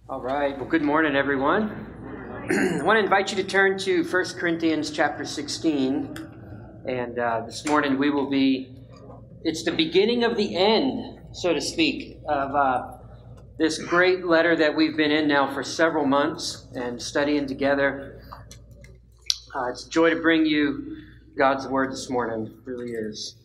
All right. Well, good morning, everyone. I want to invite you to turn to 1 Corinthians chapter 16. And this morning it's the beginning of the end, so to speak, of this great letter that we've been in now for several months and studying together. It's a joy to bring you God's Word this morning. It really is.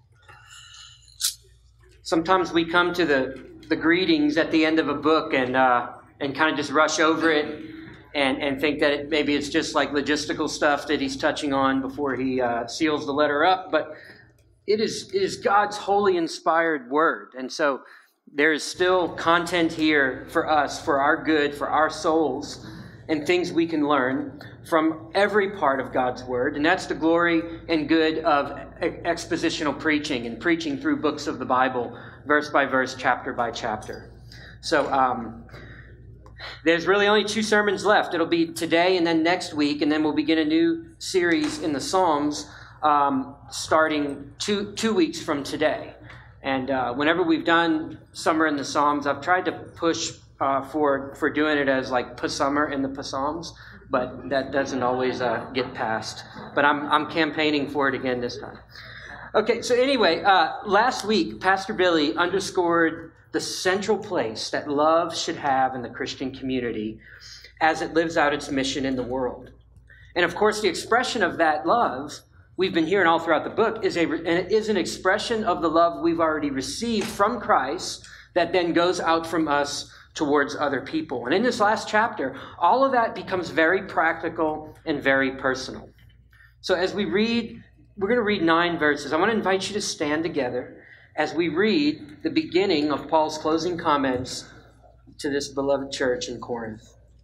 Sometimes we come to the greetings at the end of a book and kind of just rush over it and think that maybe it's just like logistical stuff that he's touching on before he seals the letter up. But it is God's holy inspired word. And so there is still content here for us, for our good, for our souls, and things we can learn from every part of God's word. And that's the glory and good of expositional preaching and preaching through books of the Bible, verse by verse, chapter by chapter. So there's really only 2 sermons left. It'll be today and then next week, and then we'll begin a new series in the Psalms starting two weeks from today. And whenever we've done Summer in the Psalms, I've tried to push for doing it as like Psalmer in the Psalms, but that doesn't always get passed. But I'm campaigning for it again this time. Okay, so anyway, last week, Pastor Billy underscored the central place that love should have in the Christian community as it lives out its mission in the world. And of course, the expression of that love, we've been hearing all throughout the book, is an expression of the love we've already received from Christ that then goes out from us towards other people. And in this last chapter, all of that becomes very practical and very personal. So as we read, we're going to read 9 verses. I want to invite you to stand together as we read the beginning of Paul's closing comments to this beloved church in Corinth.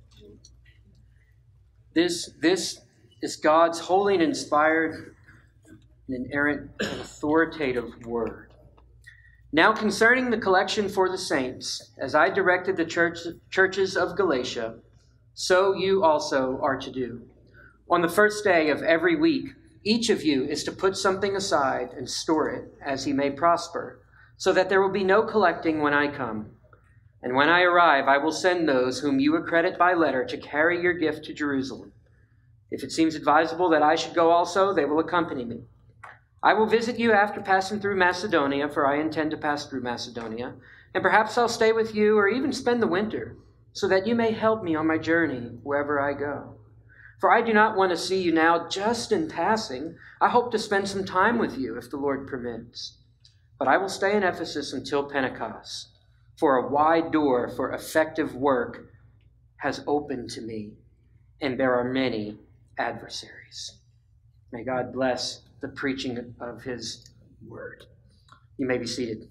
This is God's holy and inspired and inerrant and authoritative word. Now concerning the collection for the saints, as I directed the churches of Galatia, so you also are to do. On the first day of every week, each of you is to put something aside and store it as he may prosper, so that there will be no collecting when I come. And when I arrive, I will send those whom you accredit by letter to carry your gift to Jerusalem. If it seems advisable that I should go also, they will accompany me. I will visit you after passing through Macedonia, for I intend to pass through Macedonia, and perhaps I'll stay with you or even spend the winter, so that you may help me on my journey wherever I go. For I do not want to see you now just in passing. I hope to spend some time with you if the Lord permits. But I will stay in Ephesus until Pentecost, for a wide door for effective work has opened to me, and there are many adversaries. May God bless the preaching of his word. You may be seated.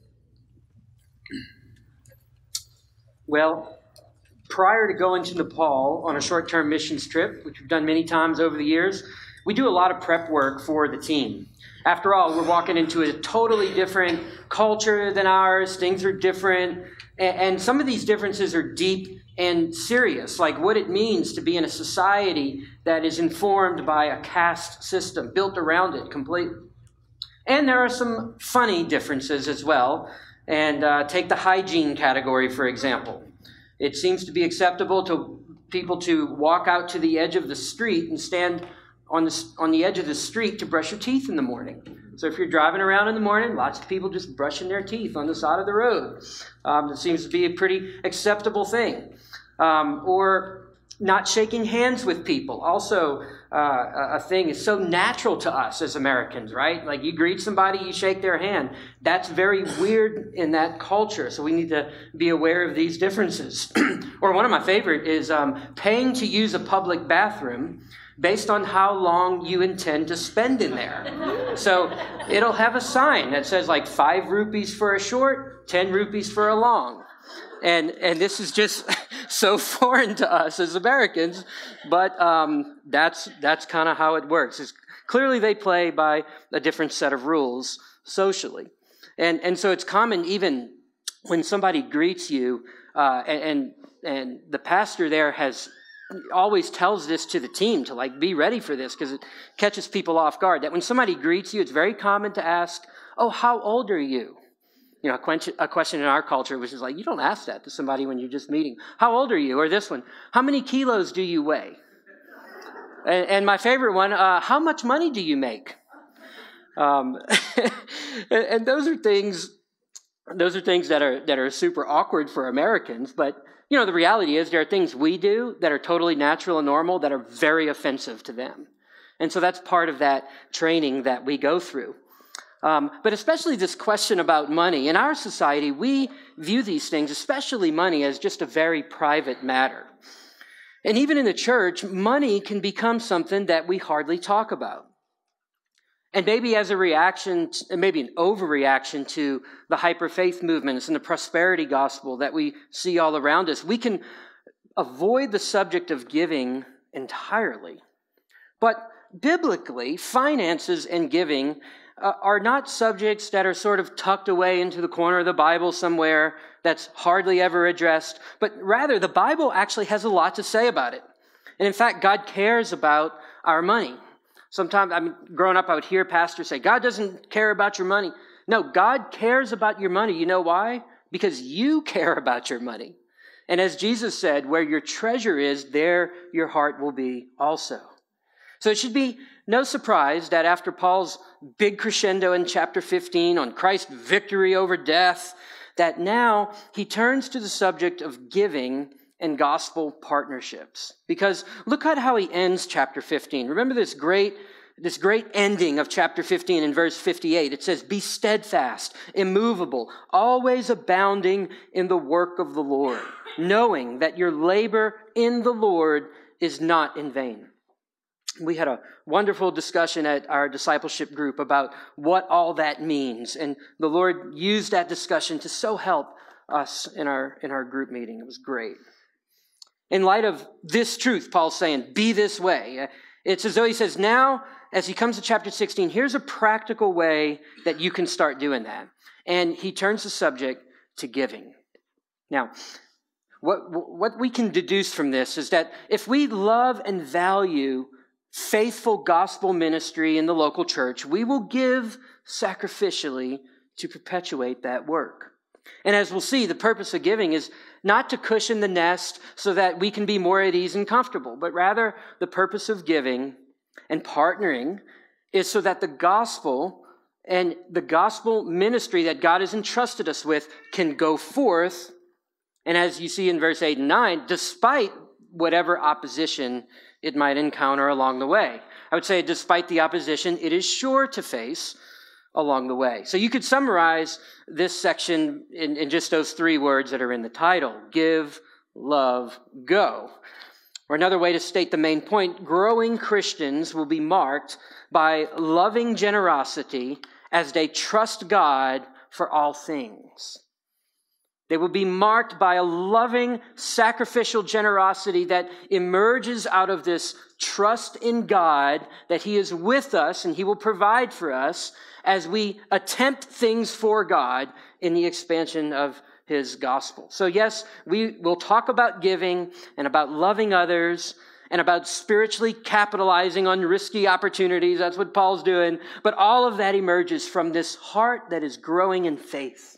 Well, prior to going to Nepal on a short-term missions trip, which we've done many times over the years, we do a lot of prep work for the team. After all, we're walking into a totally different culture than ours. Things are different. And some of these differences are deep and serious, like what it means to be in a society that is informed by a caste system built around it completely. And there are some funny differences as well. And take the hygiene category, for example. It seems to be acceptable to people to walk out to the edge of the street and stand on the edge of the street to brush your teeth in the morning. So if you're driving around in the morning, lots of people just brushing their teeth on the side of the road. It seems to be a pretty acceptable thing. Or not shaking hands with people. Also, a thing is so natural to us as Americans, right? Like you greet somebody, you shake their hand. That's very weird in that culture. So we need to be aware of these differences. Or one of my favorite is paying to use a public bathroom based on how long you intend to spend in there. So it'll have a sign that says like 5 rupees for a short, 10 rupees for a long. And this is just so foreign to us as Americans, but that's kind of how it works. Clearly they play by a different set of rules socially. And so it's common even when somebody greets you, and the pastor there always tells this to the team to like be ready for this because it catches people off guard. That when somebody greets you, it's very common to ask, "Oh, how old are you?" a question in our culture, which is like, you don't ask that to somebody when you're just meeting. How old are you? Or this one, how many kilos do you weigh? And my favorite one, how much money do you make? And those are things that are super awkward for Americans. But, the reality is there are things we do that are totally natural and normal that are very offensive to them. And so that's part of that training that we go through. But especially this question about money. In our society, we view these things, especially money, as just a very private matter. And even in the church, money can become something that we hardly talk about. And maybe as a reaction, maybe an overreaction to the hyper-faith movements and the prosperity gospel that we see all around us, we can avoid the subject of giving entirely. But biblically, finances and giving are not subjects that are sort of tucked away into the corner of the Bible somewhere that's hardly ever addressed, but rather the Bible actually has a lot to say about it. And in fact, God cares about our money. Sometimes, growing up, I would hear pastors say, God doesn't care about your money. No, God cares about your money. You know why? Because you care about your money. And as Jesus said, where your treasure is, there your heart will be also. So it should be no surprise that after Paul's big crescendo in chapter 15 on Christ's victory over death, that now he turns to the subject of giving and gospel partnerships. Because look at how he ends chapter 15. Remember this great ending of chapter 15 in verse 58. It says, be steadfast, immovable, always abounding in the work of the Lord, knowing that your labor in the Lord is not in vain. We had a wonderful discussion at our discipleship group about what all that means. And the Lord used that discussion to so help us in our group meeting. It was great. In light of this truth, Paul's saying, be this way. It's as though he says, now, as he comes to chapter 16, here's a practical way that you can start doing that. And he turns the subject to giving. Now, what we can deduce from this is that if we love and value faithful gospel ministry in the local church, we will give sacrificially to perpetuate that work. And as we'll see, the purpose of giving is not to cushion the nest so that we can be more at ease and comfortable, but rather the purpose of giving and partnering is so that the gospel and the gospel ministry that God has entrusted us with can go forth. And as you see in verse 8 and 9, despite whatever opposition it might encounter along the way. I would say despite the opposition, it is sure to face along the way. So you could summarize this section in just those three words that are in the title: give, love, go. Or another way to state the main point, growing Christians will be marked by loving generosity as they trust God for all things. They will be marked by a loving, sacrificial generosity that emerges out of this trust in God that He is with us and He will provide for us as we attempt things for God in the expansion of His gospel. So yes, we will talk about giving and about loving others and about spiritually capitalizing on risky opportunities. That's what Paul's doing. But all of that emerges from this heart that is growing in faith,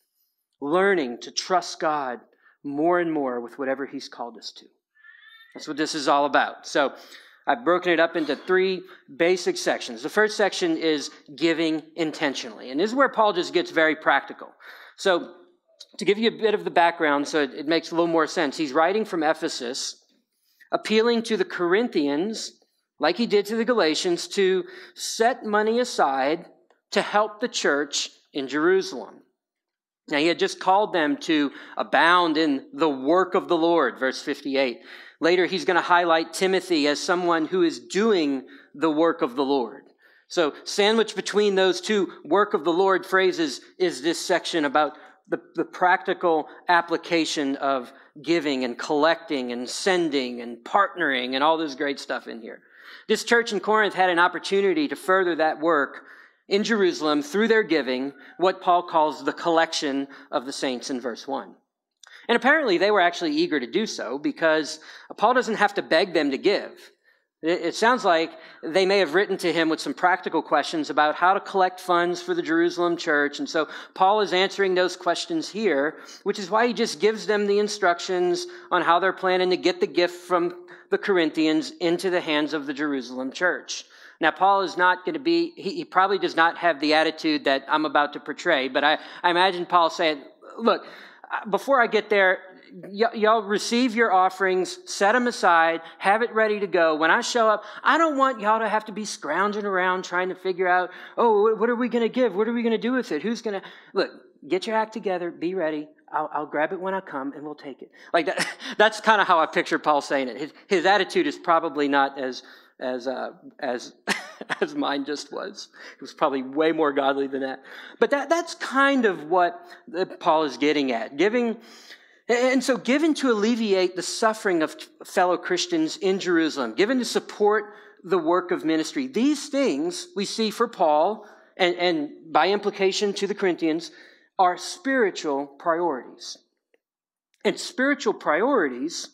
learning to trust God more and more with whatever He's called us to. That's what this is all about. So I've broken it up into three basic sections. The first section is giving intentionally. And this is where Paul just gets very practical. So to give you a bit of the background so it makes a little more sense, he's writing from Ephesus, appealing to the Corinthians, like he did to the Galatians, to set money aside to help the church in Jerusalem. Now, he had just called them to abound in the work of the Lord, verse 58. Later, he's going to highlight Timothy as someone who is doing the work of the Lord. So, sandwiched between those two work of the Lord phrases is this section about the practical application of giving and collecting and sending and partnering and all this great stuff in here. This church in Corinth had an opportunity to further that work in Jerusalem through their giving, what Paul calls the collection of the saints in verse 1. And apparently they were actually eager to do so because Paul doesn't have to beg them to give. It sounds like they may have written to him with some practical questions about how to collect funds for the Jerusalem church. And so Paul is answering those questions here, which is why he just gives them the instructions on how they're planning to get the gift from the Corinthians into the hands of the Jerusalem church. Now, Paul is not going to be, he probably does not have the attitude that I'm about to portray, but I imagine Paul saying, look, before I get there, y'all receive your offerings, set them aside, have it ready to go. When I show up, I don't want y'all to have to be scrounging around trying to figure out, oh, what are we going to give? What are we going to do with it? Who's going to... Look, get your act together, be ready. I'll grab it when I come, and we'll take it. Like that, that's kind of how I picture Paul saying it. His attitude is probably not as mine just was. It was probably way more godly than that. But that's kind of what Paul is getting at. Given to alleviate the suffering of fellow Christians in Jerusalem, given to support the work of ministry. These things we see for Paul, and by implication to the Corinthians, are spiritual priorities. And spiritual priorities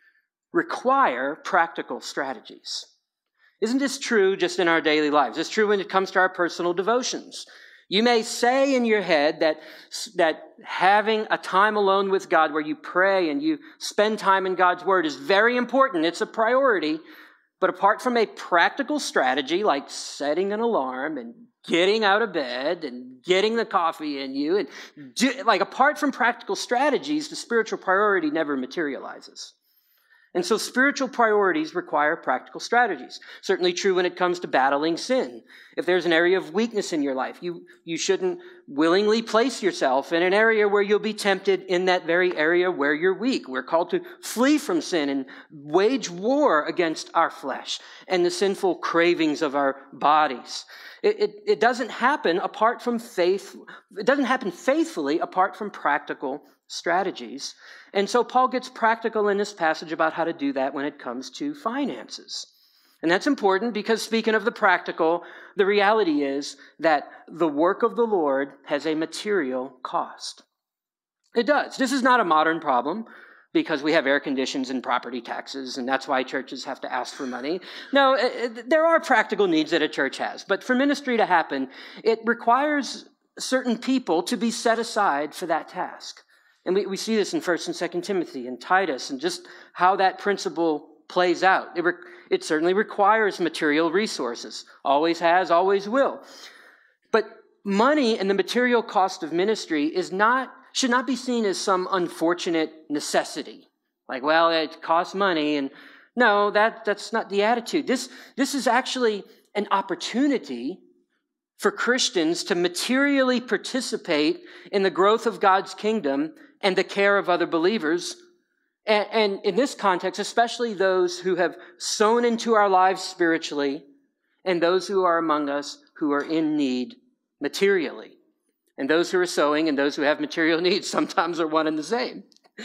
require practical strategies. Isn't this true just in our daily lives? It's true when it comes to our personal devotions. You may say in your head that having a time alone with God where you pray and you spend time in God's Word is very important. It's a priority. But apart from a practical strategy like setting an alarm and getting out of bed and getting the coffee in you, apart from practical strategies, the spiritual priority never materializes. And so spiritual priorities require practical strategies. Certainly true when it comes to battling sin. If there's an area of weakness in your life, you shouldn't willingly place yourself in an area where you'll be tempted in that very area where you're weak. We're called to flee from sin and wage war against our flesh and the sinful cravings of our bodies. It doesn't happen apart from faith. It doesn't happen faithfully apart from practical strategies. And so Paul gets practical in this passage about how to do that when it comes to finances. And that's important because speaking of the practical, the reality is that the work of the Lord has a material cost. It does. This is not a modern problem because we have air conditions and property taxes, and that's why churches have to ask for money. No, there are practical needs that a church has. But for ministry to happen, it requires certain people to be set aside for that task. And we see this in 1 and 2 Timothy and Titus and just how that principle plays out. It certainly requires material resources. Always has, always will. But money and the material cost of ministry should not be seen as some unfortunate necessity. Like, well, it costs money. And no, that's not the attitude. This is actually an opportunity for Christians to materially participate in the growth of God's kingdom and the care of other believers. And in this context, especially those who have sown into our lives spiritually and those who are among us who are in need materially. And those who are sowing and those who have material needs sometimes are one and the same.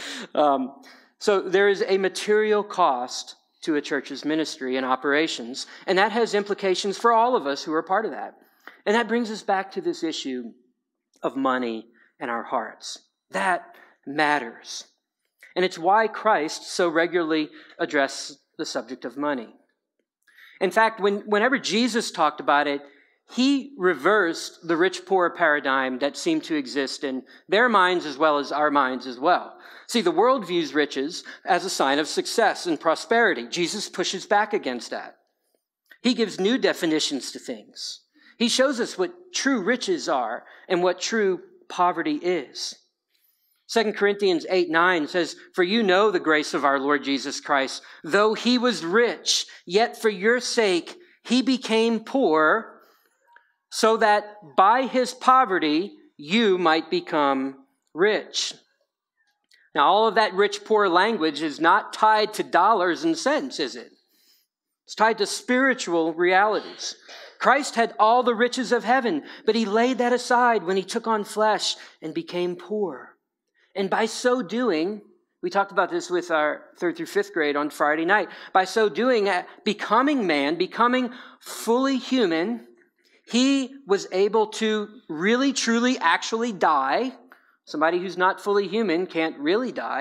So there is a material cost to a church's ministry and operations, and that has implications for all of us who are part of that. And that brings us back to this issue of money and our hearts. That matters. And it's why Christ so regularly addressed the subject of money. In fact, whenever Jesus talked about it, he reversed the rich-poor paradigm that seemed to exist in their minds as well as our minds as well. See, the world views riches as a sign of success and prosperity. Jesus pushes back against that. He gives new definitions to things. He shows us what true riches are and what true poverty is. 2 Corinthians 8:9 says, "For you know the grace of our Lord Jesus Christ. Though he was rich, yet for your sake he became poor, so that by his poverty you might become rich." Now, all of that rich-poor language is not tied to dollars and cents, is it? It's tied to spiritual realities. Christ had all the riches of heaven, but he laid that aside when he took on flesh and became poor. And by so doing, we talked about this with our 3rd through 5th grade on Friday night. By so doing, becoming man, becoming fully human, he was able to really, truly, actually die. Somebody who's not fully human can't really die.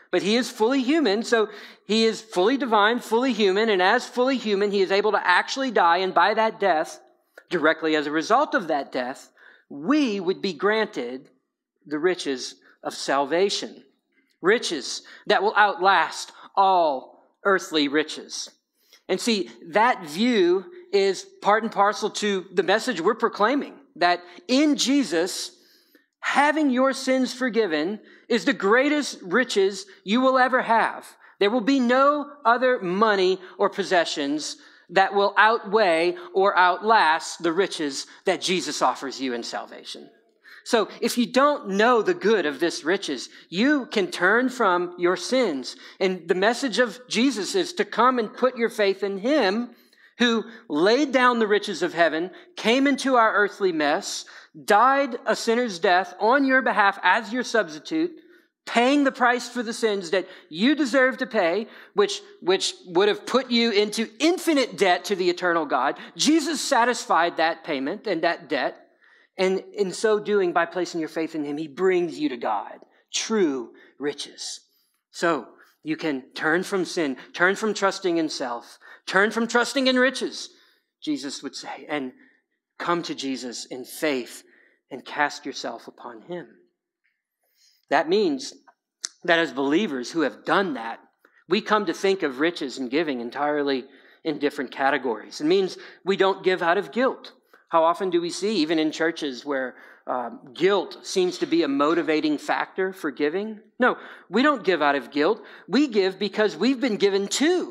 But he is fully human, so he is fully divine, fully human, and as fully human, he is able to actually die, and by that death, directly as a result of that death, we would be granted the riches of salvation. Riches that will outlast all earthly riches. And see, that view is part and parcel to the message we're proclaiming, that in Jesus, having your sins forgiven is the greatest riches you will ever have. There will be no other money or possessions that will outweigh or outlast the riches that Jesus offers you in salvation. So if you don't know the good of this riches, you can turn from your sins. And the message of Jesus is to come and put your faith in him who laid down the riches of heaven, came into our earthly mess, died a sinner's death on your behalf as your substitute, paying the price for the sins that you deserve to pay, which would have put you into infinite debt to the eternal God. Jesus satisfied that payment and that debt. And in so doing, by placing your faith in him, he brings you to God, true riches. So you can turn from sin, turn from trusting in self, turn from trusting in riches, Jesus would say, and come to Jesus in faith and cast yourself upon him. That means that as believers who have done that, we come to think of riches and giving entirely in different categories. It means we don't give out of guilt. How often do we see, even in churches, where guilt seems to be a motivating factor for giving? No, we don't give out of guilt. We give because we've been given to.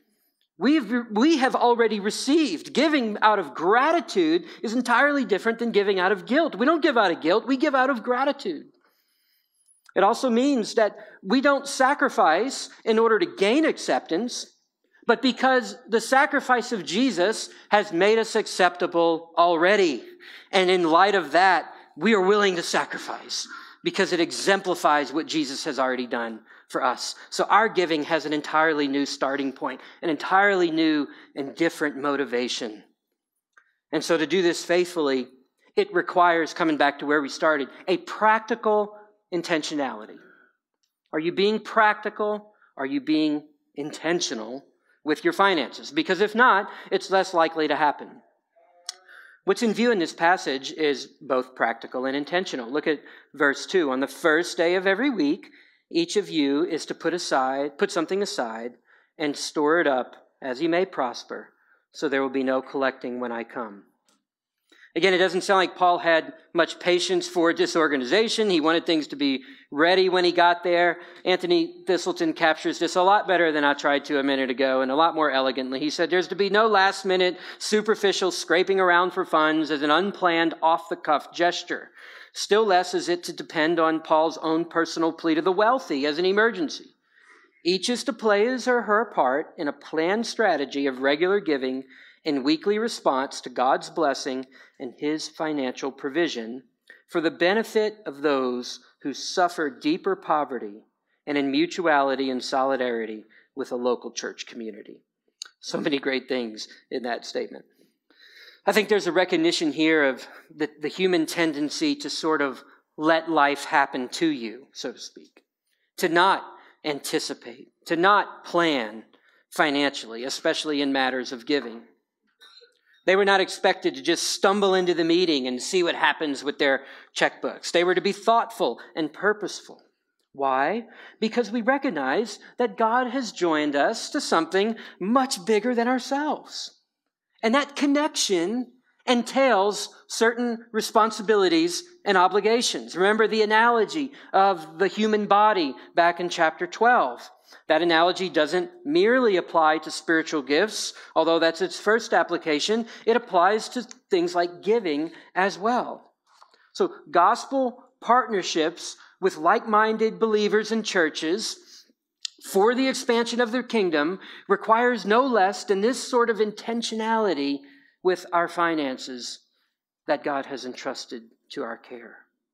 We have already received. Giving out of gratitude is entirely different than giving out of guilt. We don't give out of guilt. We give out of gratitude. It also means that we don't sacrifice in order to gain acceptance, but because the sacrifice of Jesus has made us acceptable already. And in light of that, we are willing to sacrifice because it exemplifies what Jesus has already done for us. So our giving has an entirely new starting point, an entirely new and different motivation. And so to do this faithfully, it requires, coming back to where we started, a practical intentionality. Are you being practical? Are you being intentional with your finances? Because if not, it's less likely to happen. What's in view in this passage is both practical and intentional. Look at verse 2. On the first day of every week, each of you is to put something aside and store it up as you may prosper, so there will be no collecting when I come. Again, it doesn't sound like Paul had much patience for disorganization. He wanted things to be ready when he got there. Anthony Thistleton captures this a lot better than I tried to a minute ago, and a lot more elegantly. He said, there's to be no last-minute, superficial scraping around for funds as an unplanned, off-the-cuff gesture. Still less is it to depend on Paul's own personal plea to the wealthy as an emergency. Each is to play his or her part in a planned strategy of regular giving in weekly response to God's blessing and his financial provision for the benefit of those who suffer deeper poverty and in mutuality and solidarity with a local church community. So many great things in that statement. I think there's a recognition here of the human tendency to sort of let life happen to you, so to speak, to not anticipate, to not plan financially, especially in matters of giving. They were not expected to just stumble into the meeting and see what happens with their checkbooks. They were to be thoughtful and purposeful. Why? Because we recognize that God has joined us to something much bigger than ourselves. And that connection entails certain responsibilities and obligations. Remember the analogy of the human body back in chapter 12. That analogy doesn't merely apply to spiritual gifts, although that's its first application. It applies to things like giving as well. So gospel partnerships with like-minded believers and churches for the expansion of their kingdom requires no less than this sort of intentionality with our finances that God has entrusted to our care.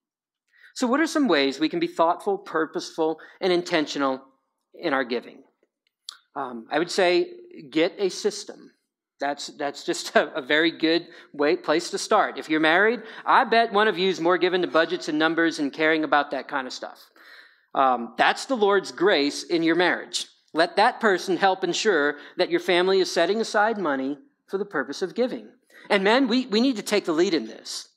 So what are some ways we can be thoughtful, purposeful, and intentional in our giving? I would say get a system. That's just a very good place to start. If you're married, I bet one of you is more given to budgets and numbers and caring about that kind of stuff. That's the Lord's grace in your marriage. Let that person help ensure that your family is setting aside money for the purpose of giving. And men, we need to take the lead in this.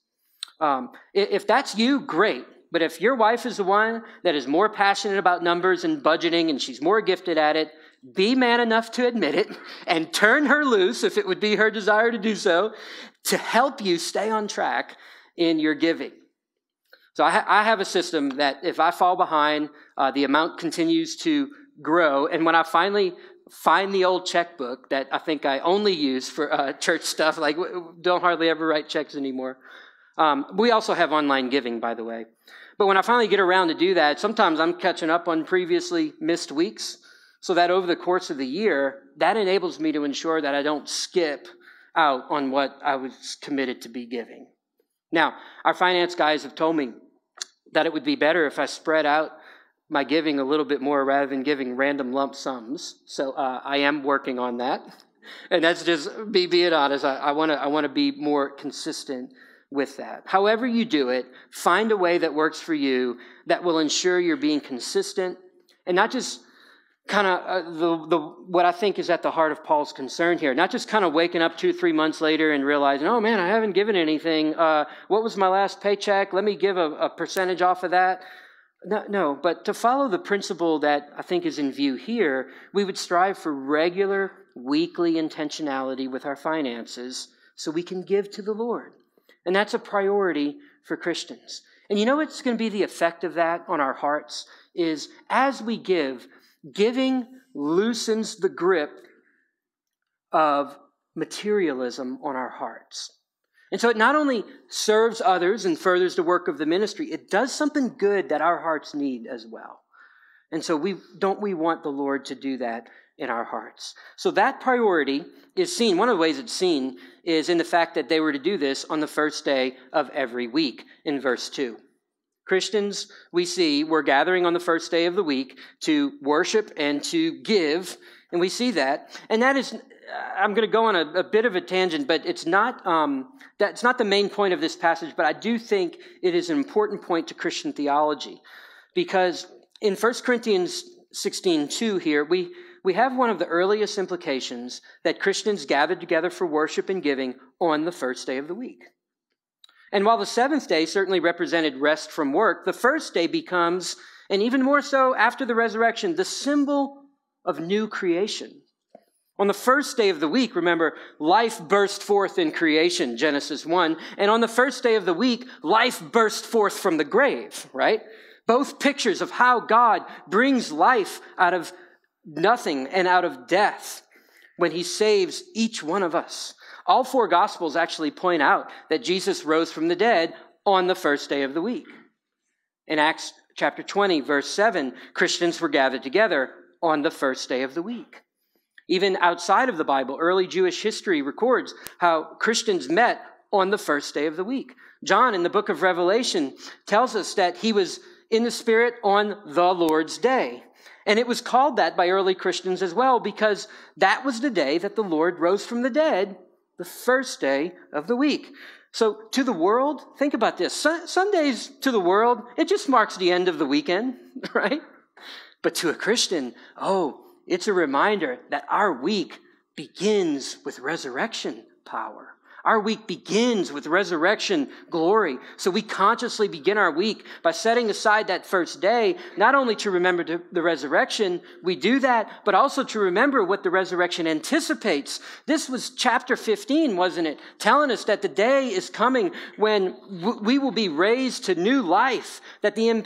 If that's you, great. But if your wife is the one that is more passionate about numbers and budgeting and she's more gifted at it, be man enough to admit it and turn her loose, if it would be her desire to do so, to help you stay on track in your giving. So I have a system that if I fall behind, the amount continues to grow. And when I finally find the old checkbook that I think I only use for church stuff, like don't hardly ever write checks anymore. We also have online giving, by the way. But when I finally get around to do that, sometimes I'm catching up on previously missed weeks, so that over the course of the year, that enables me to ensure that I don't skip out on what I was committed to be giving. Now, our finance guys have told me that it would be better if I spread out my giving a little bit more rather than giving random lump sums. So I am working on that. And that's just me being honest. I want to be more consistent with that. However you do it, find a way that works for you that will ensure you're being consistent and not just kind of what I think is at the heart of Paul's concern here. Not just kind of waking up 2 or 3 months later and realizing, oh man, I haven't given anything. What was my last paycheck? Let me give a percentage off of that. No, but to follow the principle that I think is in view here, we would strive for regular weekly intentionality with our finances so we can give to the Lord. And that's a priority for Christians. And you know what's going to be the effect of that on our hearts is as we give, giving loosens the grip of materialism on our hearts. And so it not only serves others and furthers the work of the ministry, it does something good that our hearts need as well. And so we want the Lord to do that in our hearts. So that priority is seen. One of the ways it's seen is in the fact that they were to do this on the first day of every week in verse 2. Christians, we see, were gathering on the first day of the week to worship and to give, and we see that. And that is, I'm going to go on a bit of a tangent, but it's not that's not the main point of this passage, but I do think it is an important point to Christian theology. Because in 1 Corinthians 16:2 here, we have one of the earliest implications that Christians gathered together for worship and giving on the first day of the week. And while the seventh day certainly represented rest from work, the first day becomes, and even more so after the resurrection, the symbol of new creation. On the first day of the week, remember, life burst forth in creation, Genesis 1. And on the first day of the week, life burst forth from the grave, right? Both pictures of how God brings life out of nothing and out of death when he saves each one of us. All 4 Gospels actually point out that Jesus rose from the dead on the first day of the week. In Acts chapter 20, verse 7, Christians were gathered together on the first day of the week. Even outside of the Bible, early Jewish history records how Christians met on the first day of the week. John, in the book of Revelation, tells us that he was in the Spirit on the Lord's day. And it was called that by early Christians as well because that was the day that the Lord rose from the dead, the first day of the week. So to the world, think about this. Sundays to the world, it just marks the end of the weekend, right? But to a Christian, it's a reminder that our week begins with resurrection power. Our week begins with resurrection glory. So we consciously begin our week by setting aside that first day, not only to remember the resurrection, we do that, but also to remember what the resurrection anticipates. This was chapter 15, wasn't it? Telling us that the day is coming when we will be raised to new life, that the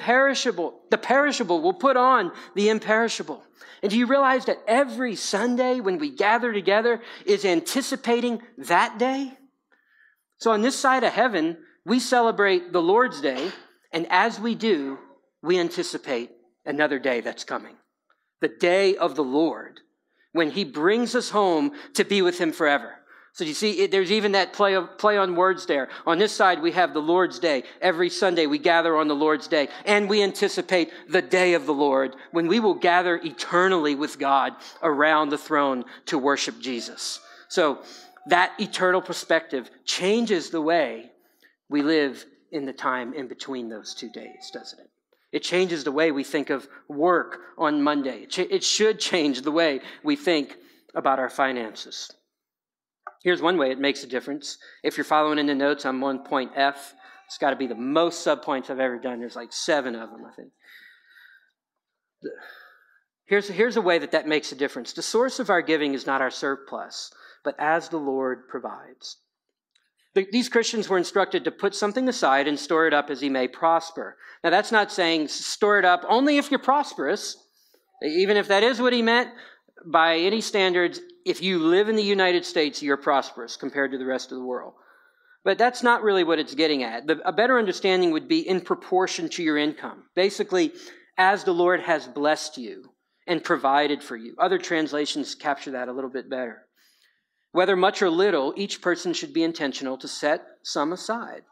perishable will put on the imperishable. And do you realize that every Sunday when we gather together is anticipating that day? So on this side of heaven, we celebrate the Lord's Day, and as we do, we anticipate another day that's coming. The day of the Lord, when he brings us home to be with him forever. So you see, there's even that play on words there. On this side, we have the Lord's Day. Every Sunday, we gather on the Lord's Day. And we anticipate the day of the Lord, when we will gather eternally with God around the throne to worship Jesus. So that eternal perspective changes the way we live in the time in between those 2 days, doesn't it? It changes the way we think of work on Monday. It should change the way we think about our finances. Here's one way it makes a difference. If you're following in the notes, I'm on point F. It's got to be the most subpoints I've ever done. There's like 7 of them, I think. Here's a way that makes a difference. The source of our giving is not our surplus, but as the Lord provides. These Christians were instructed to put something aside and store it up as he may prosper. Now, that's not saying store it up only if you're prosperous. Even if that is what he meant, by any standards, if you live in the United States, you're prosperous compared to the rest of the world. But that's not really what it's getting at. A better understanding would be in proportion to your income. Basically, as the Lord has blessed you and provided for you. Other translations capture that a little bit better. Whether much or little, each person should be intentional to set some aside.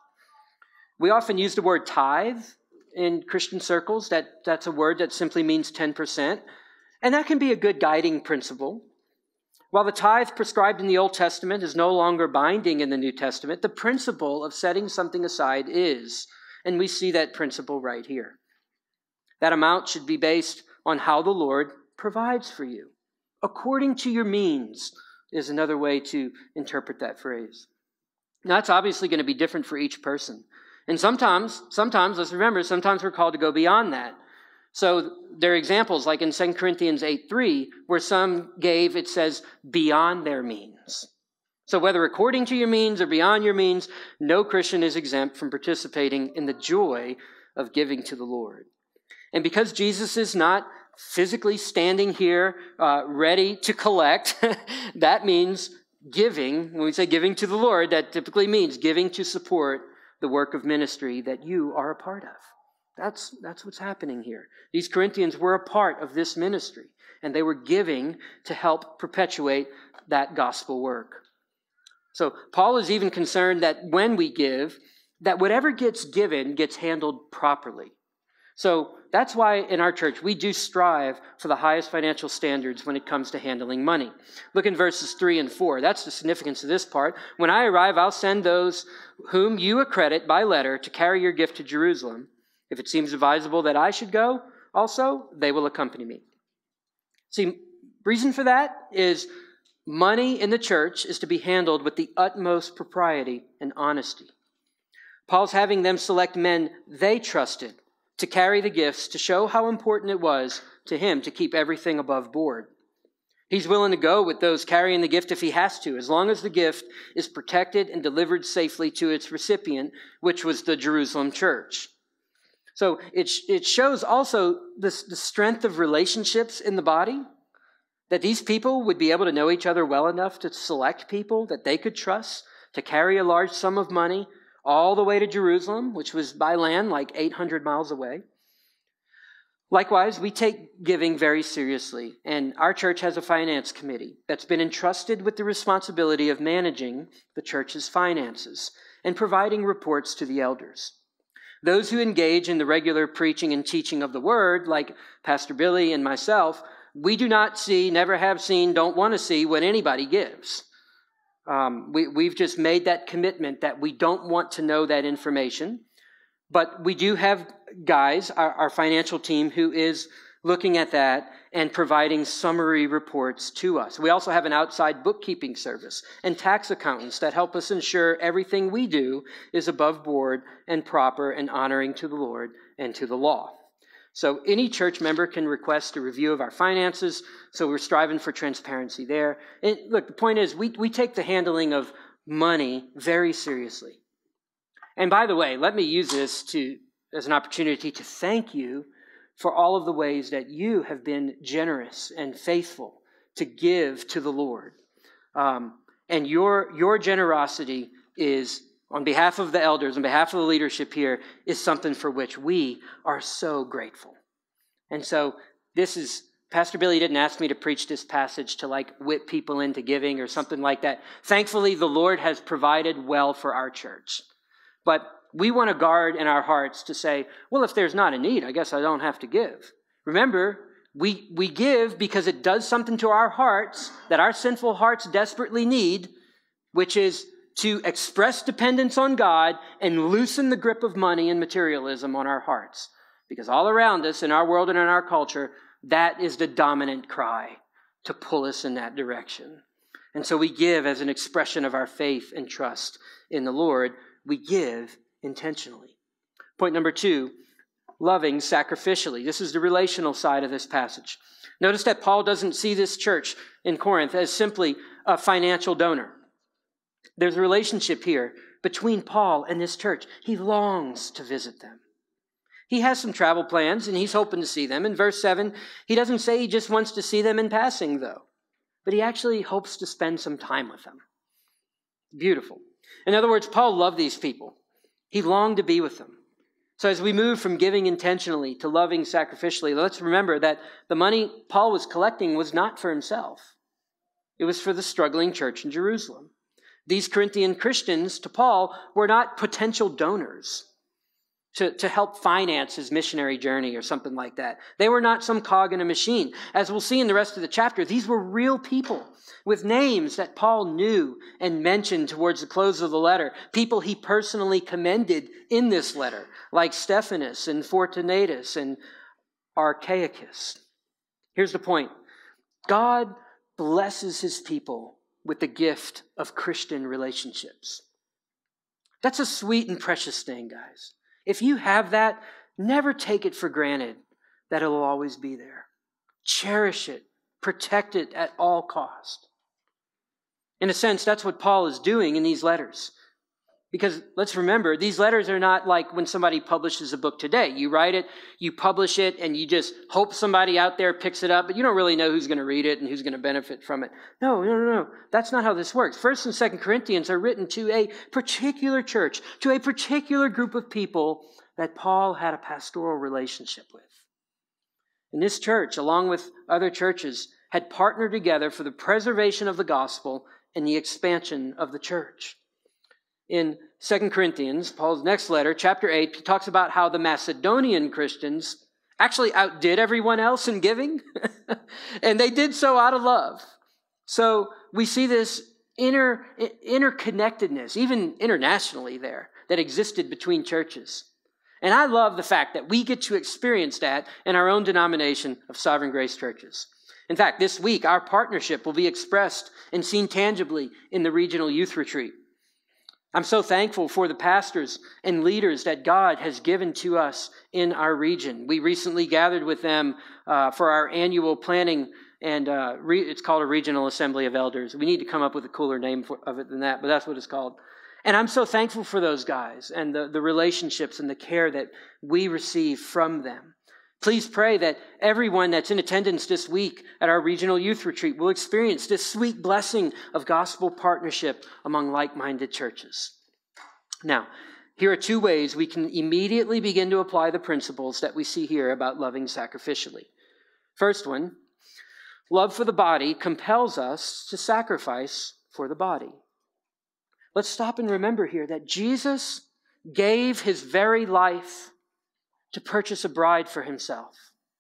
We often use the word tithe in Christian circles. That's a word that simply means 10%. And that can be a good guiding principle. While the tithe prescribed in the Old Testament is no longer binding in the New Testament, the principle of setting something aside is. And we see that principle right here. That amount should be based on how the Lord provides for you. According to your means is another way to interpret that phrase. Now, that's obviously going to be different for each person. And sometimes, let's remember, sometimes we're called to go beyond that. So there are examples like in 2 Corinthians 8:3, where some gave, it says, beyond their means. So whether according to your means or beyond your means, no Christian is exempt from participating in the joy of giving to the Lord. And because Jesus is not physically standing here ready to collect, that means giving. When we say giving to the Lord, that typically means giving to support the work of ministry that you are a part of. That's what's happening here. These Corinthians were a part of this ministry, and they were giving to help perpetuate that gospel work. So Paul is even concerned that when we give, that whatever gets given gets handled properly. So that's why in our church we do strive for the highest financial standards when it comes to handling money. Look in verses 3 and 4. That's the significance of this part. When I arrive, I'll send those whom you accredit by letter to carry your gift to Jerusalem. If it seems advisable that I should go, also, they will accompany me. See, reason for that is money in the church is to be handled with the utmost propriety and honesty. Paul's having them select men they trusted to carry the gifts to show how important it was to him to keep everything above board. He's willing to go with those carrying the gift if he has to, as long as the gift is protected and delivered safely to its recipient, which was the Jerusalem church. So it shows also the strength of relationships in the body, that these people would be able to know each other well enough to select people that they could trust to carry a large sum of money all the way to Jerusalem, which was by land like 800 miles away. Likewise, we take giving very seriously, and our church has a finance committee that's been entrusted with the responsibility of managing the church's finances and providing reports to the elders. Those who engage in the regular preaching and teaching of the word, like Pastor Billy and myself, we do not see, never have seen, don't want to see what anybody gives. We've just made that commitment that we don't want to know that information. But we do have guys, our financial team, who is looking at that and providing summary reports to us. We also have an outside bookkeeping service and tax accountants that help us ensure everything we do is above board and proper and honoring to the Lord and to the law. So any church member can request a review of our finances, so we're striving for transparency there. And look, the point is we take the handling of money very seriously. And by the way, let me use this as an opportunity to thank you for all of the ways that you have been generous and faithful to give to the Lord. And your generosity is, on behalf of the elders, on behalf of the leadership here, is something for which we are so grateful. And so Pastor Billy didn't ask me to preach this passage to whip people into giving or something like that. Thankfully, the Lord has provided well for our church. But we want to guard in our hearts to say, well, if there's not a need, I guess I don't have to give. Remember, we give because it does something to our hearts that our sinful hearts desperately need, which is to express dependence on God and loosen the grip of money and materialism on our hearts. Because all around us, in our world and in our culture, that is the dominant cry to pull us in that direction. And so we give as an expression of our faith and trust in the Lord. We give intentionally. Point number 2, loving sacrificially. This is the relational side of this passage. Notice that Paul doesn't see this church in Corinth as simply a financial donor. There's a relationship here between Paul and this church. He longs to visit them. He has some travel plans, and he's hoping to see them. In verse 7, he doesn't say he just wants to see them in passing, though, but he actually hopes to spend some time with them. Beautiful. In other words, Paul loved these people. He longed to be with them. So as we move from giving intentionally to loving sacrificially, let's remember that the money Paul was collecting was not for himself. It was for the struggling church in Jerusalem. These Corinthian Christians, to Paul, were not potential donors to help finance his missionary journey or something like that. They were not some cog in a machine. As we'll see in the rest of the chapter, these were real people with names that Paul knew and mentioned towards the close of the letter, people he personally commended in this letter, like Stephanas and Fortunatus and Archaicus. Here's the point. God blesses his people with the gift of Christian relationships. That's a sweet and precious thing, guys. If you have that, never take it for granted that it'll always be there. Cherish it. Protect it at all cost. In a sense, that's what Paul is doing in these letters. Because let's remember, these letters are not like when somebody publishes a book today. You write it, you publish it, and you just hope somebody out there picks it up, but you don't really know who's going to read it and who's going to benefit from it. No. That's not how this works. 1st and 2nd Corinthians are written to a particular church, to a particular group of people that Paul had a pastoral relationship with. And this church, along with other churches, had partnered together for the preservation of the gospel and the expansion of the church. In 2 Corinthians, Paul's next letter, chapter 8, he talks about how the Macedonian Christians actually outdid everyone else in giving, and they did so out of love. So we see this interconnectedness, even internationally there, that existed between churches. And I love the fact that we get to experience that in our own denomination of Sovereign Grace churches. In fact, this week, our partnership will be expressed and seen tangibly in the regional youth retreat. I'm so thankful for the pastors and leaders that God has given to us in our region. We recently gathered with them for our annual planning, and it's called a Regional Assembly of Elders. We need to come up with a cooler name of it than that, but that's what it's called. And I'm so thankful for those guys and the relationships and the care that we receive from them. Please pray that everyone that's in attendance this week at our regional youth retreat will experience this sweet blessing of gospel partnership among like-minded churches. Now, here are 2 ways we can immediately begin to apply the principles that we see here about loving sacrificially. First one, love for the body compels us to sacrifice for the body. Let's stop and remember here that Jesus gave his very life to purchase a bride for himself.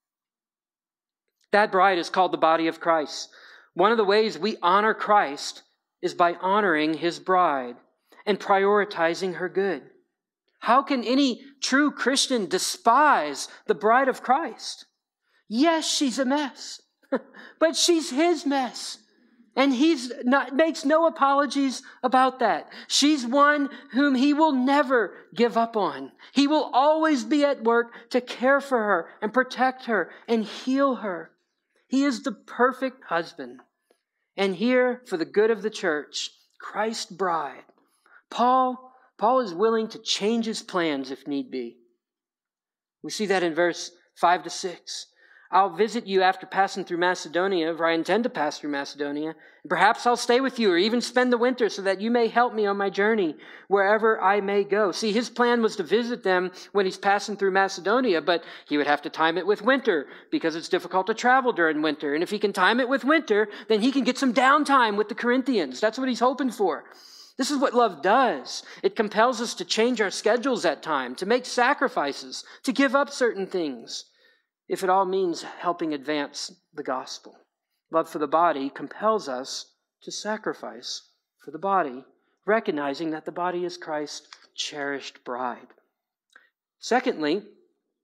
That bride is called the body of Christ. One of the ways we honor Christ is by honoring his bride and prioritizing her good. How can any true Christian despise the bride of Christ? Yes, she's a mess, but she's his mess. And makes no apologies about that. She's one whom he will never give up on. He will always be at work to care for her and protect her and heal her. He is the perfect husband. And here, for the good of the church, Christ's bride, Paul is willing to change his plans if need be. We see that in verse 5 to 6. I'll visit you after passing through Macedonia, for I intend to pass through Macedonia. Perhaps I'll stay with you or even spend the winter so that you may help me on my journey wherever I may go. See, his plan was to visit them when he's passing through Macedonia, but he would have to time it with winter because it's difficult to travel during winter. And if he can time it with winter, then he can get some downtime with the Corinthians. That's what he's hoping for. This is what love does. It compels us to change our schedules at times, to make sacrifices, to give up certain things, if it all means helping advance the gospel. Love for the body compels us to sacrifice for the body, recognizing that the body is Christ's cherished bride. Secondly,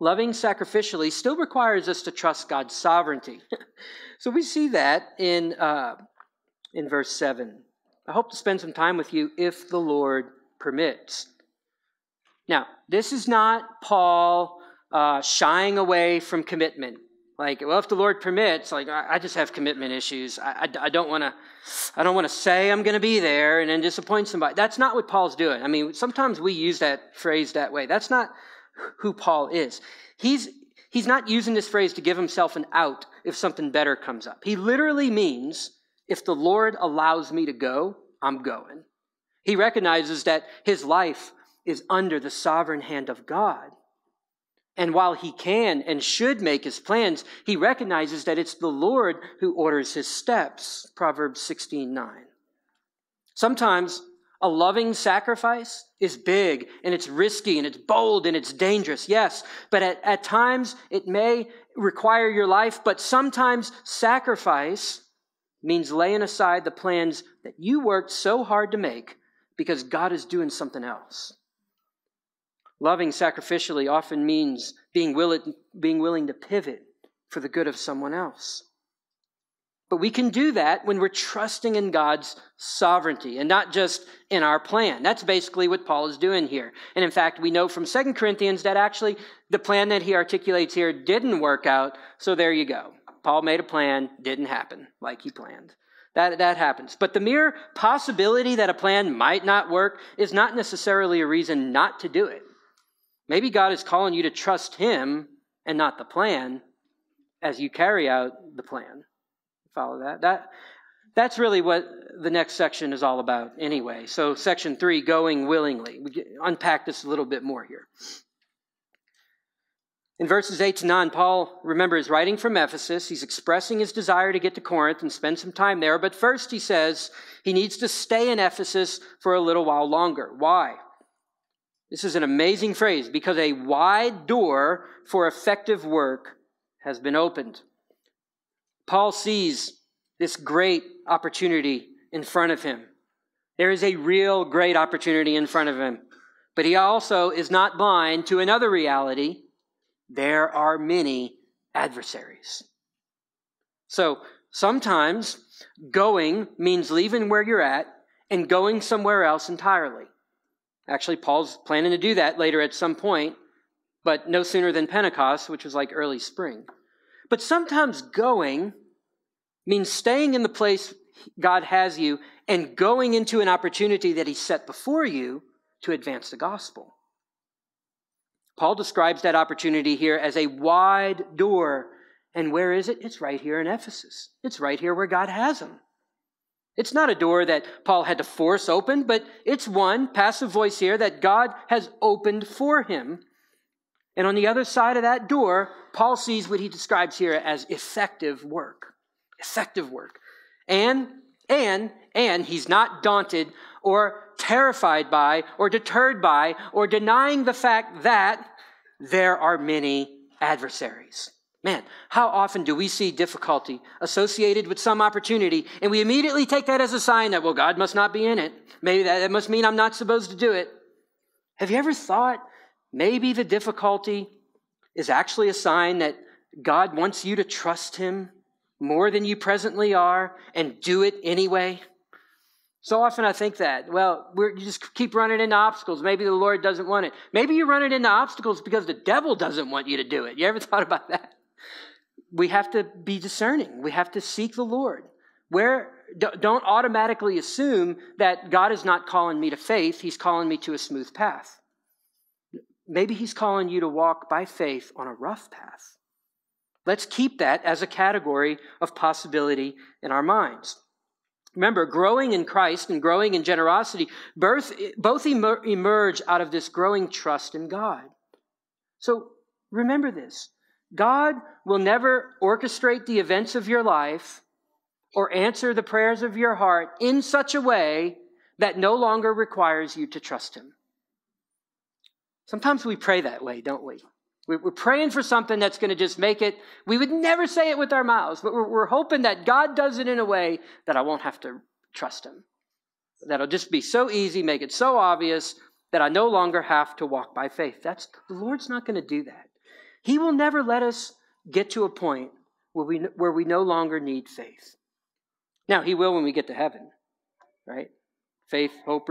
loving sacrificially still requires us to trust God's sovereignty. So we see that in verse 7. I hope to spend some time with you if the Lord permits. Now, this is not Paul shying away from commitment. Like, well, if the Lord permits, like I just have commitment issues. I don't want to say I'm going to be there and then disappoint somebody. That's not what Paul's doing. I mean, sometimes we use that phrase that way. That's not who Paul is. He's not using this phrase to give himself an out if something better comes up. He literally means, if the Lord allows me to go, I'm going. He recognizes that his life is under the sovereign hand of God. And while he can and should make his plans, he recognizes that it's the Lord who orders his steps. Proverbs 16:9. Sometimes a loving sacrifice is big and it's risky and it's bold and it's dangerous, yes. But at times it may require your life, but sometimes sacrifice means laying aside the plans that you worked so hard to make because God is doing something else. Loving sacrificially often means being willing to pivot for the good of someone else. But we can do that when we're trusting in God's sovereignty and not just in our plan. That's basically what Paul is doing here. And in fact, we know from 2 Corinthians that actually the plan that he articulates here didn't work out. So there you go. Paul made a plan, didn't happen like he planned. That happens. But the mere possibility that a plan might not work is not necessarily a reason not to do it. Maybe God is calling you to trust him and not the plan as you carry out the plan. Follow that? That's really what the next section is all about anyway. So section 3, going willingly. We unpack this a little bit more here. In verses 8 to 9, Paul, remember, is writing from Ephesus. He's expressing his desire to get to Corinth and spend some time there. But first he says he needs to stay in Ephesus for a little while longer. Why? This is an amazing phrase, because a wide door for effective work has been opened. Paul sees this great opportunity in front of him. There is a real great opportunity in front of him. But he also is not blind to another reality. There are many adversaries. So sometimes going means leaving where you're at and going somewhere else entirely. Actually, Paul's planning to do that later at some point, but no sooner than Pentecost, which was like early spring. But sometimes going means staying in the place God has you and going into an opportunity that he set before you to advance the gospel. Paul describes that opportunity here as a wide door. And where is it? It's right here in Ephesus. It's right here where God has him. It's not a door that Paul had to force open, but it's one, passive voice here, that God has opened for him. And on the other side of that door, Paul sees what he describes here as effective work. Effective work. And he's not daunted or terrified by or deterred by or denying the fact that there are many adversaries. Man, how often do we see difficulty associated with some opportunity and we immediately take that as a sign that, well, God must not be in it. Maybe that must mean I'm not supposed to do it. Have you ever thought maybe the difficulty is actually a sign that God wants you to trust him more than you presently are and do it anyway? So often I think that, well, you just keep running into obstacles. Maybe the Lord doesn't want it. Maybe you're running into obstacles because the devil doesn't want you to do it. You ever thought about that? We have to be discerning. We have to seek the Lord. Don't automatically assume that God is not calling me to faith. He's calling me to a smooth path. Maybe he's calling you to walk by faith on a rough path. Let's keep that as a category of possibility in our minds. Remember, growing in Christ and growing in generosity, both emerge out of this growing trust in God. So remember this. God will never orchestrate the events of your life or answer the prayers of your heart in such a way that no longer requires you to trust him. Sometimes we pray that way, don't we? We're praying for something that's going to just make it. We would never say it with our mouths, but we're hoping that God does it in a way that I won't have to trust him. That'll just be so easy, make it so obvious that I no longer have to walk by faith. The Lord's not going to do that. He will never let us get to a point where we no longer need faith. Now, he will when we get to heaven, right? Faith, hope,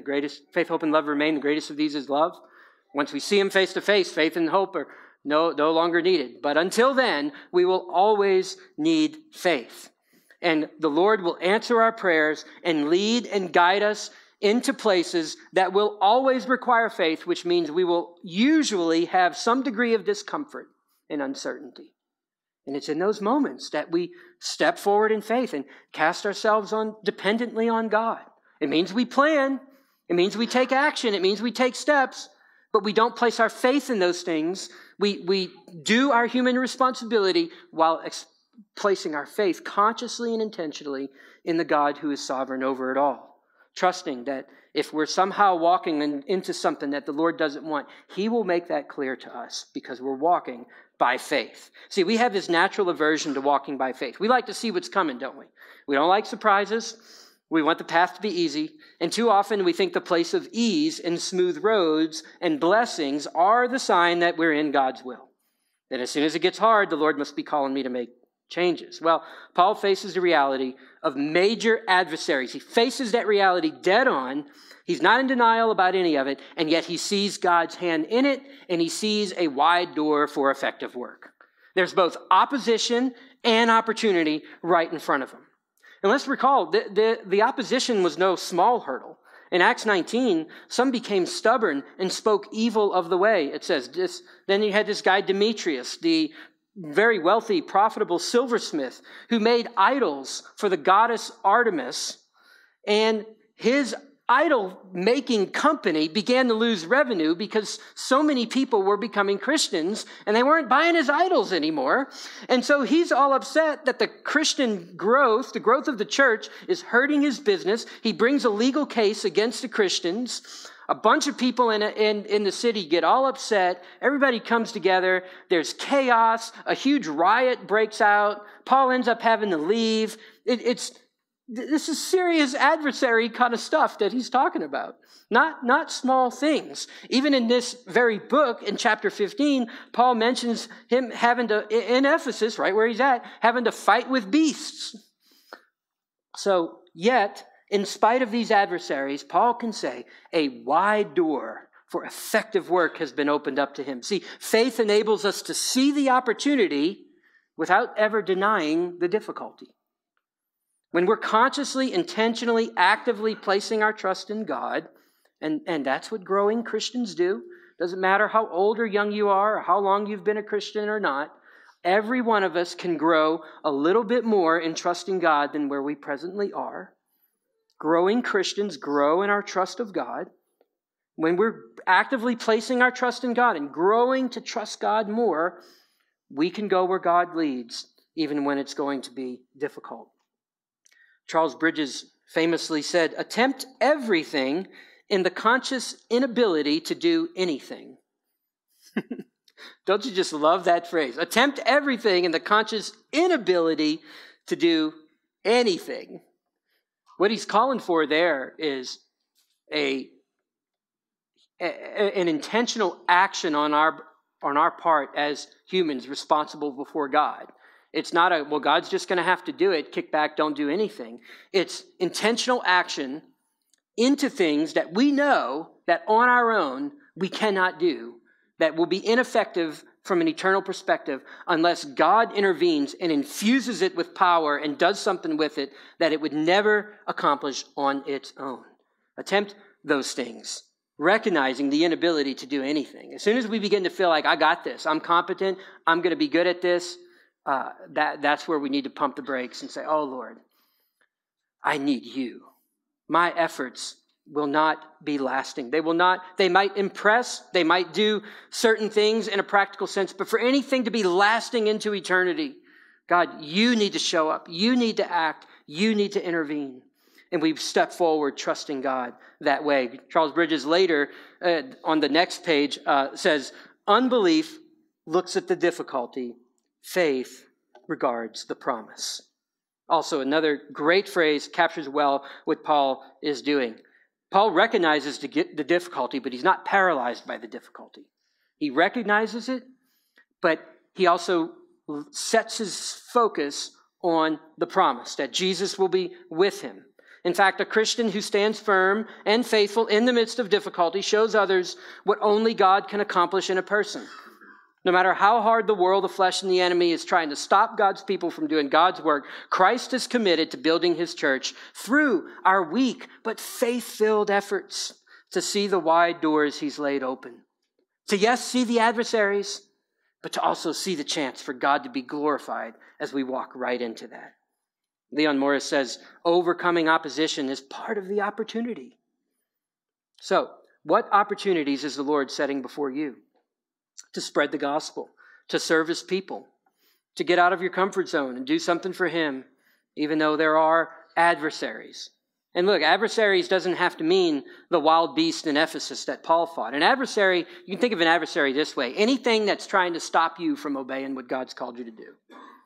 and love remain. The greatest of these is love. Once we see him face to face, faith and hope are no longer needed. But until then, we will always need faith. And the Lord will answer our prayers and lead and guide us into places that will always require faith, which means we will usually have some degree of discomfort and uncertainty. And it's in those moments that we step forward in faith and cast ourselves dependently on God. It means we plan. It means we take action. It means we take steps. But we don't place our faith in those things. We do our human responsibility while placing our faith consciously and intentionally in the God who is sovereign over it all. Trusting that if we're somehow walking into something that the Lord doesn't want, he will make that clear to us because we're walking by faith. See, we have this natural aversion to walking by faith. We like to see what's coming, don't we? We don't like surprises. We want the path to be easy. And too often we think the place of ease and smooth roads and blessings are the sign that we're in God's will. That as soon as it gets hard, the Lord must be calling me to make changes. Well, Paul faces the reality of major adversaries. He faces that reality dead on. He's not in denial about any of it, and yet he sees God's hand in it, and he sees a wide door for effective work. There's both opposition and opportunity right in front of him. And let's recall, the opposition was no small hurdle. In Acts 19, some became stubborn and spoke evil of the way. It says this. Then you had this guy Demetrius, the very wealthy, profitable silversmith who made idols for the goddess Artemis, and his idol-making company began to lose revenue because so many people were becoming Christians and they weren't buying his idols anymore. And so he's all upset that the Christian growth, the growth of the church, is hurting his business. He brings a legal case against the Christians. A bunch of people in the city get all upset. Everybody comes together. There's chaos. A huge riot breaks out. Paul ends up having to leave. This is serious adversary kind of stuff that he's talking about. Not small things. Even in this very book, in chapter 15, Paul mentions him having to, in Ephesus, right where he's at, having to fight with beasts. So, yet, in spite of these adversaries, Paul can say a wide door for effective work has been opened up to him. See, faith enables us to see the opportunity without ever denying the difficulty. When we're consciously, intentionally, actively placing our trust in God, and that's what growing Christians do. Doesn't matter how old or young you are or how long you've been a Christian or not, every one of us can grow a little bit more in trusting God than where we presently are. Growing Christians grow in our trust of God. When we're actively placing our trust in God and growing to trust God more, we can go where God leads, even when it's going to be difficult. Charles Bridges famously said, "Attempt everything in the conscious inability to do anything." Don't you just love that phrase? Attempt everything in the conscious inability to do anything. What he's calling for there is an intentional action on our part as humans responsible before God. It's not well, God's just going to have to do it, kick back, don't do anything. It's intentional action into things that we know that on our own we cannot do, that will be ineffective from an eternal perspective unless God intervenes and infuses it with power and does something with it that it would never accomplish on its own. Attempt those things, recognizing the inability to do anything. As soon as we begin to feel like, I got this, I'm competent, I'm going to be good at this, that's where we need to pump the brakes and say, oh, Lord, I need you. My efforts will not be lasting. They might impress, they might do certain things in a practical sense, but for anything to be lasting into eternity, God, you need to show up. You need to act. You need to intervene. And we step forward trusting God that way. Charles Bridges later on the next page says, unbelief looks at the difficulty. Faith regards the promise. Also, another great phrase captures well what Paul is doing. Paul recognizes the difficulty, but he's not paralyzed by the difficulty. He recognizes it, but he also sets his focus on the promise that Jesus will be with him. In fact, a Christian who stands firm and faithful in the midst of difficulty shows others what only God can accomplish in a person. No matter how hard the world, the flesh, and the enemy is trying to stop God's people from doing God's work, Christ is committed to building his church through our weak but faith-filled efforts to see the wide doors he's laid open. To, yes, see the adversaries, but to also see the chance for God to be glorified as we walk right into that. Leon Morris says, overcoming opposition is part of the opportunity. So, what opportunities is the Lord setting before you? To spread the gospel, to serve his people, to get out of your comfort zone and do something for him, even though there are adversaries. And look, adversaries doesn't have to mean the wild beast in Ephesus that Paul fought. An adversary, you can think of an adversary this way: anything that's trying to stop you from obeying what God's called you to do.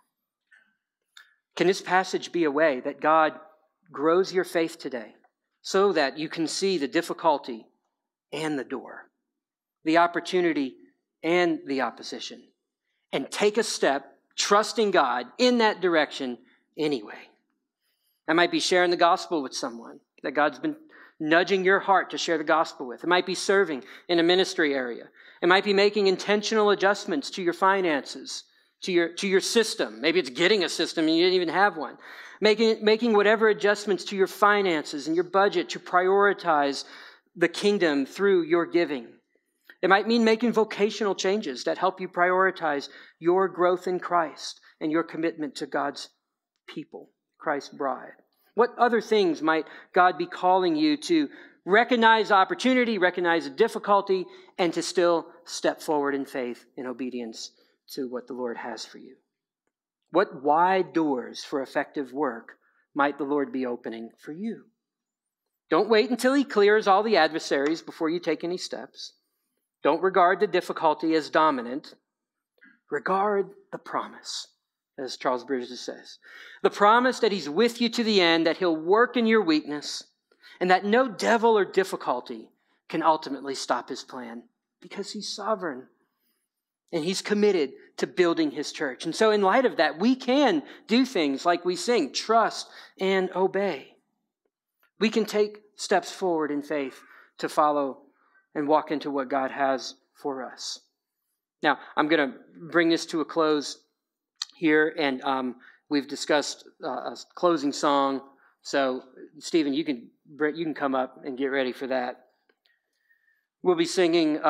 Can this passage be a way that God grows your faith today so that you can see the difficulty and the door, the opportunity and the opposition, and take a step trusting God in that direction anyway? That might be sharing the gospel with someone that God's been nudging your heart to share the gospel with. It might be serving in a ministry area. It might be making intentional adjustments to your finances, to your system. Maybe it's getting a system and you didn't even have one. Making whatever adjustments to your finances and your budget to prioritize the kingdom through your giving. It might mean making vocational changes that help you prioritize your growth in Christ and your commitment to God's people, Christ's bride. What other things might God be calling you to recognize opportunity, recognize the difficulty, and to still step forward in faith in obedience to what the Lord has for you? What wide doors for effective work might the Lord be opening for you? Don't wait until he clears all the adversaries before you take any steps. Don't regard the difficulty as dominant. Regard the promise, as Charles Bridges says. The promise that he's with you to the end, that he'll work in your weakness, and that no devil or difficulty can ultimately stop his plan because he's sovereign. And he's committed to building his church. And so in light of that, we can do things like we sing, trust and obey. We can take steps forward in faith to follow and walk into what God has for us. Now, I'm going to bring this to a close here, and we've discussed a closing song. So, Stephen, you can come up and get ready for that. We'll be singing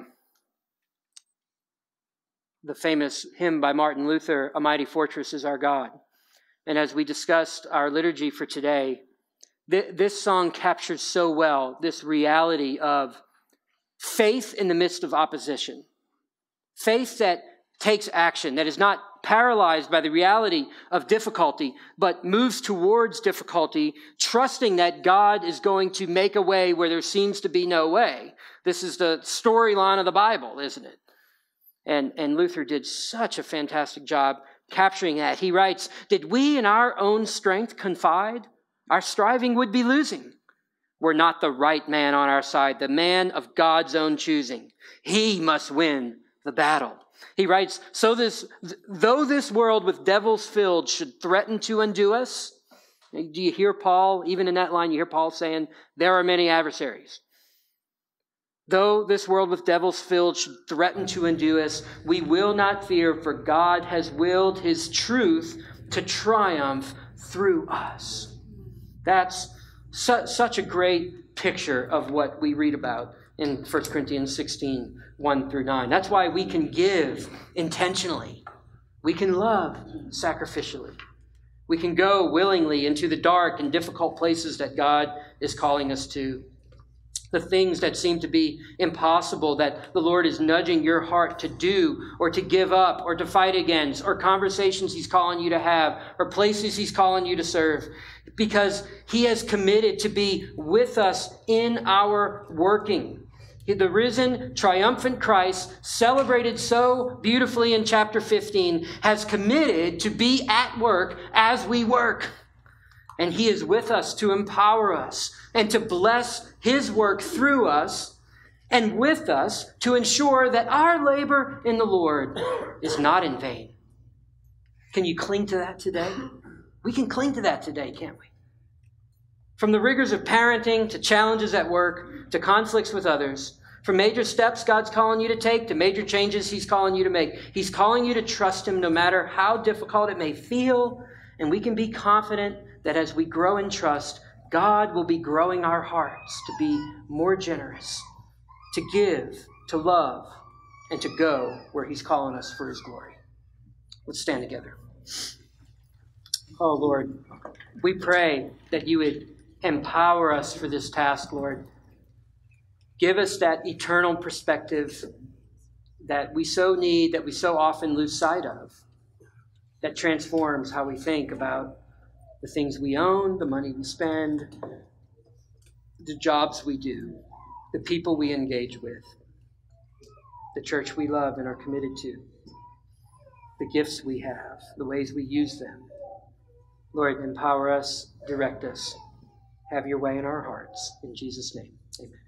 the famous hymn by Martin Luther, "A Mighty Fortress is Our God." And as we discussed our liturgy for today, this song captures so well this reality of faith in the midst of opposition. Faith that takes action, that is not paralyzed by the reality of difficulty, but moves towards difficulty, trusting that God is going to make a way where there seems to be no way. This is the storyline of the Bible, isn't it? And Luther did such a fantastic job capturing that. He writes, "Did we in our own strength confide, our striving would be losing. Were not the right man on our side, the man of God's own choosing. He must win the battle." He writes, though this world with devils filled should threaten to undo us. Do you hear Paul, even in that line, you hear Paul saying, there are many adversaries. Though this world with devils filled should threaten to undo us, we will not fear, for God has willed his truth to triumph through us. That's such a great picture of what we read about in 1 Corinthians 16, 1 through 9. That's why we can give intentionally. We can love sacrificially. We can go willingly into the dark and difficult places that God is calling us to. The things that seem to be impossible, that the Lord is nudging your heart to do or to give up or to fight against, or conversations he's calling you to have, or places he's calling you to serve, because he has committed to be with us in our working. The risen, triumphant Christ, celebrated so beautifully in chapter 15, has committed to be at work as we work. And he is with us to empower us and to bless his work through us and with us to ensure that our labor in the Lord is not in vain. Can you cling to that today? We can cling to that today, can't we? From the rigors of parenting to challenges at work to conflicts with others, from major steps God's calling you to take to major changes he's calling you to make, he's calling you to trust him no matter how difficult it may feel, and we can be confident that as we grow in trust, God will be growing our hearts to be more generous, to give, to love, and to go where he's calling us for his glory. Let's stand together. Oh, Lord, we pray that you would empower us for this task, Lord. Give us that eternal perspective that we so need, that we so often lose sight of, that transforms how we think about the things we own, the money we spend, the jobs we do, the people we engage with, the church we love and are committed to, the gifts we have, the ways we use them. Lord, empower us, direct us. Have your way in our hearts. In Jesus' name, amen.